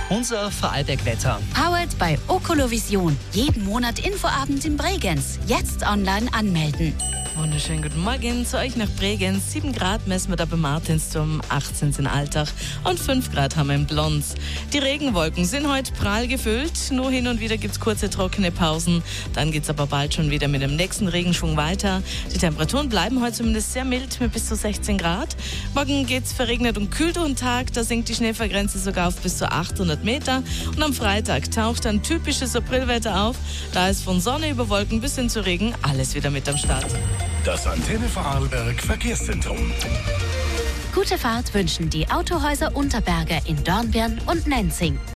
Unser Vorarlberg-Wetter. Powered by Okolovision. Jeden Monat Infoabend in Bregenz. Jetzt online anmelden. Wunderschönen guten Morgen zu euch nach Bregenz. 7 Grad messen wir da beim Martinsturm, 18 in Altach und 5 Grad haben wir in Blons. Die Regenwolken sind heute prall gefüllt. Nur hin und wieder gibt es kurze trockene Pausen. Dann geht es aber bald schon wieder mit dem nächsten Regenschwung weiter. Die Temperaturen bleiben heute zumindest sehr mild mit bis zu 16 Grad. Morgen geht es verregnet und kühl durch den Tag. Da sinkt die Schneefallgrenze sogar auf bis zu 800 Meter. Und am Freitag taucht dann typisches Aprilwetter auf. Da ist von Sonne über Wolken bis hin zu Regen alles wieder mit am Start. Das Antenne Vorarlberg Verkehrszentrum. Gute Fahrt wünschen die Autohäuser Unterberger in Dornbirn und Nenzing.